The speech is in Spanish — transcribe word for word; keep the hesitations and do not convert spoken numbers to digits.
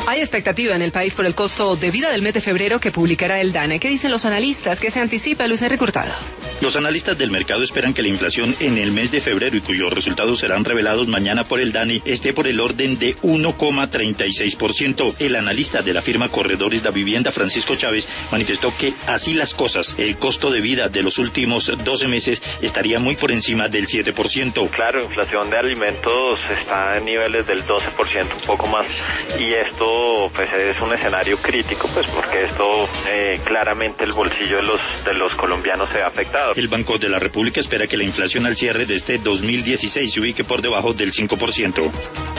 Hay expectativa en el país por el costo de vida del mes de febrero que publicará el DANE. ¿Qué dicen los analistas? ¿Qué se anticipa, Luis Henry Hurtado? Los analistas del mercado esperan que la inflación en el mes de febrero, y cuyos resultados serán revelados mañana por el DANE, esté por el orden de uno coma treinta y seis por ciento. El analista de la firma Corredores de Vivienda, Francisco Chávez, manifestó que así las cosas, el costo de vida de los últimos doce meses estaría muy por encima del siete por ciento. Claro, inflación de alimentos está en niveles del doce por ciento, un poco más, y esto pues es un escenario crítico, pues porque esto eh, claramente el bolsillo de los de los colombianos se ve afectado. El Banco de la República espera que la inflación al cierre de este dos mil dieciséis se ubique por debajo del cinco por ciento.